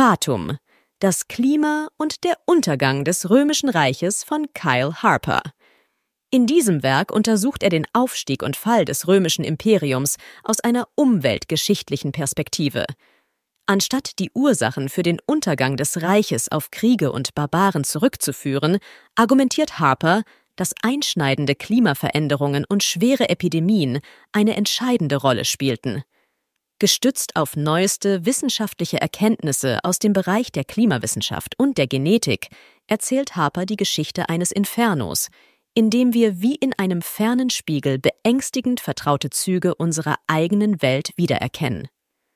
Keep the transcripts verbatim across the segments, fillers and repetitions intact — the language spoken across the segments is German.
Fatum – Das Klima und der Untergang des Römischen Reiches von Kyle Harper. In diesem Werk untersucht er den Aufstieg und Fall des römischen Imperiums aus einer umweltgeschichtlichen Perspektive. Anstatt die Ursachen für den Untergang des Reiches auf Kriege und Barbaren zurückzuführen, argumentiert Harper, dass einschneidende Klimaveränderungen und schwere Epidemien eine entscheidende Rolle spielten. Gestützt auf neueste wissenschaftliche Erkenntnisse aus dem Bereich der Klimawissenschaft und der Genetik erzählt Harper die Geschichte eines Infernos, in dem wir wie in einem fernen Spiegel beängstigend vertraute Züge unserer eigenen Welt wiedererkennen.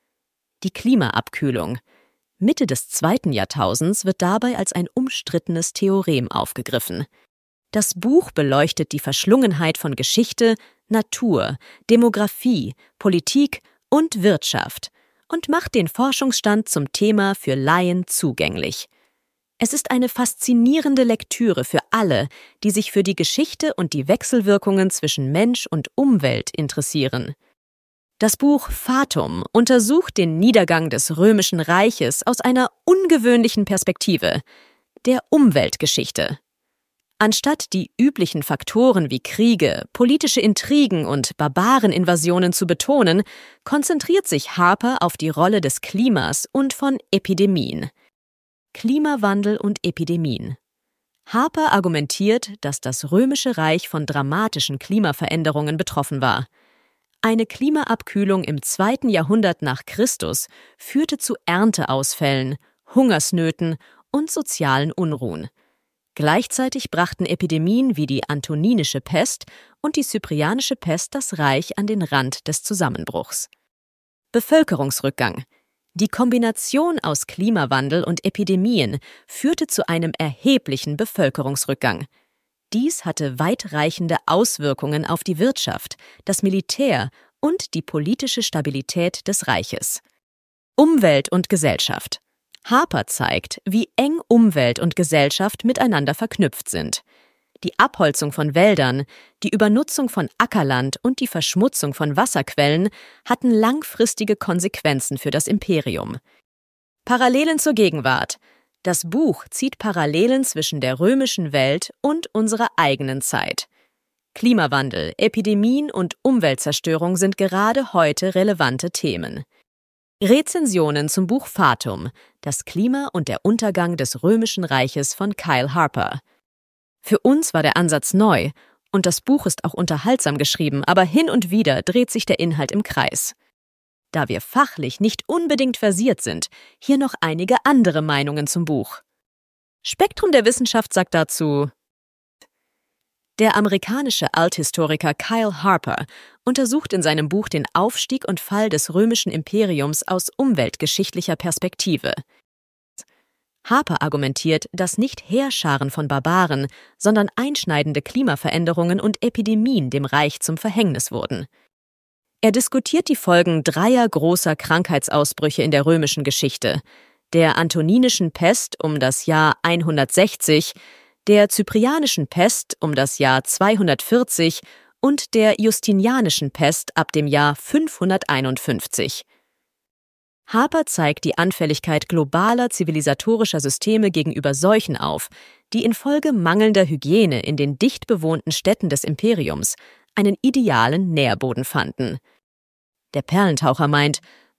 Die Klimaabkühlung. Mitte des zweiten Jahrtausends wird dabei als ein umstrittenes Theorem aufgegriffen. Das Buch beleuchtet die Verschlungenheit von Geschichte, Natur, Demografie, Politik und Wirtschaft und macht den Forschungsstand zum Thema für Laien zugänglich. Es ist eine faszinierende Lektüre für alle, die sich für die Geschichte und die Wechselwirkungen zwischen Mensch und Umwelt interessieren. Das Buch Fatum untersucht den Niedergang des Römischen Reiches aus einer ungewöhnlichen Perspektive, der Umweltgeschichte. Anstatt die üblichen Faktoren wie Kriege, politische Intrigen und Barbareninvasionen zu betonen, konzentriert sich Harper auf die Rolle des Klimas und von Epidemien. Klimawandel und Epidemien. Harper argumentiert, dass das Römische Reich von dramatischen Klimaveränderungen betroffen war. Eine Klimaabkühlung im zweiten Jahrhundert nach Christus führte zu Ernteausfällen, Hungersnöten und sozialen Unruhen. Gleichzeitig brachten Epidemien wie die Antoninische Pest und die Cyprianische Pest das Reich an den Rand des Zusammenbruchs. Bevölkerungsrückgang. Die Kombination aus Klimawandel und Epidemien führte zu einem erheblichen Bevölkerungsrückgang. Dies hatte weitreichende Auswirkungen auf die Wirtschaft, das Militär und die politische Stabilität des Reiches. Umwelt und Gesellschaft. Harper zeigt, wie eng Umwelt und Gesellschaft miteinander verknüpft sind. Die Abholzung von Wäldern, die Übernutzung von Ackerland und die Verschmutzung von Wasserquellen hatten langfristige Konsequenzen für das Imperium. Parallelen zur Gegenwart. Das Buch zieht Parallelen zwischen der römischen Welt und unserer eigenen Zeit. Klimawandel, Epidemien und Umweltzerstörung sind gerade heute relevante Themen. Rezensionen zum Buch Fatum – Das Klima und der Untergang des Römischen Reiches von Kyle Harper. Für uns war der Ansatz neu und das Buch ist auch unterhaltsam geschrieben, aber hin und wieder dreht sich der Inhalt im Kreis. Da wir fachlich nicht unbedingt versiert sind, hier noch einige andere Meinungen zum Buch. Spektrum der Wissenschaft sagt dazu: Der amerikanische Althistoriker Kyle Harper untersucht in seinem Buch den Aufstieg und Fall des römischen Imperiums aus umweltgeschichtlicher Perspektive. Harper argumentiert, dass nicht Heerscharen von Barbaren, sondern einschneidende Klimaveränderungen und Epidemien dem Reich zum Verhängnis wurden. Er diskutiert die Folgen dreier großer Krankheitsausbrüche in der römischen Geschichte: der Antoninischen Pest um das Jahr hundertsechzig, der Cyprianischen Pest um das Jahr zweihundertvierzig und der Justinianischen Pest ab dem Jahr fünfhunderteinundfünfzig. Harper zeigt die Anfälligkeit globaler zivilisatorischer Systeme gegenüber Seuchen auf, die infolge mangelnder Hygiene in den dicht bewohnten Städten des Imperiums einen idealen Nährboden fanden. Der Perlentaucher meint: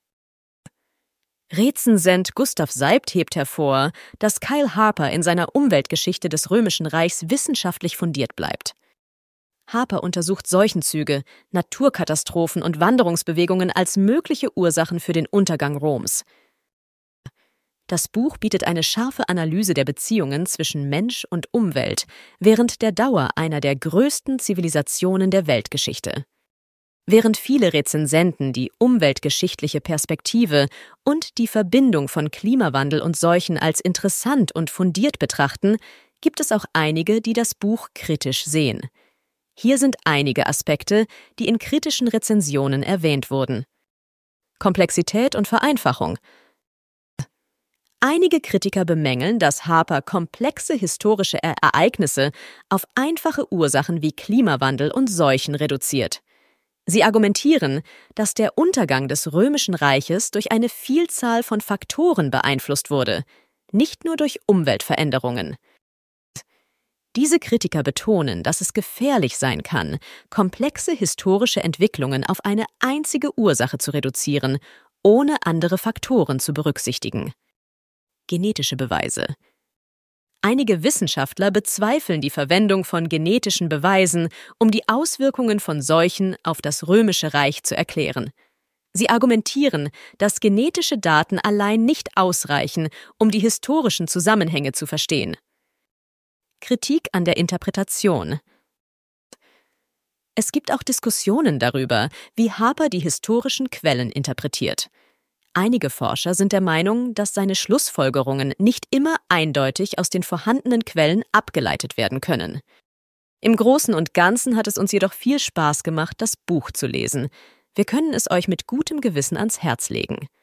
Rezensent Gustav Seibt hebt hervor, dass Kyle Harper in seiner Umweltgeschichte des Römischen Reichs wissenschaftlich fundiert bleibt. Harper untersucht Seuchenzüge, Naturkatastrophen und Wanderungsbewegungen als mögliche Ursachen für den Untergang Roms. Das Buch bietet eine scharfe Analyse der Beziehungen zwischen Mensch und Umwelt während der Dauer einer der größten Zivilisationen der Weltgeschichte. Während viele Rezensenten die umweltgeschichtliche Perspektive und die Verbindung von Klimawandel und Seuchen als interessant und fundiert betrachten, gibt es auch einige, die das Buch kritisch sehen. Hier sind einige Aspekte, die in kritischen Rezensionen erwähnt wurden. Komplexität und Vereinfachung. Einige Kritiker bemängeln, dass Harper komplexe historische Ereignisse auf einfache Ursachen wie Klimawandel und Seuchen reduziert. Sie argumentieren, dass der Untergang des Römischen Reiches durch eine Vielzahl von Faktoren beeinflusst wurde, nicht nur durch Umweltveränderungen. Diese Kritiker betonen, dass es gefährlich sein kann, komplexe historische Entwicklungen auf eine einzige Ursache zu reduzieren, ohne andere Faktoren zu berücksichtigen. Genetische Beweise. Einige Wissenschaftler bezweifeln die Verwendung von genetischen Beweisen, um die Auswirkungen von Seuchen auf das Römische Reich zu erklären. Sie argumentieren, dass genetische Daten allein nicht ausreichen, um die historischen Zusammenhänge zu verstehen. Kritik an der Interpretation. Es gibt auch Diskussionen darüber, wie Harper die historischen Quellen interpretiert. Einige Forscher sind der Meinung, dass seine Schlussfolgerungen nicht immer eindeutig aus den vorhandenen Quellen abgeleitet werden können. Im Großen und Ganzen hat es uns jedoch viel Spaß gemacht, das Buch zu lesen. Wir können es euch mit gutem Gewissen ans Herz legen.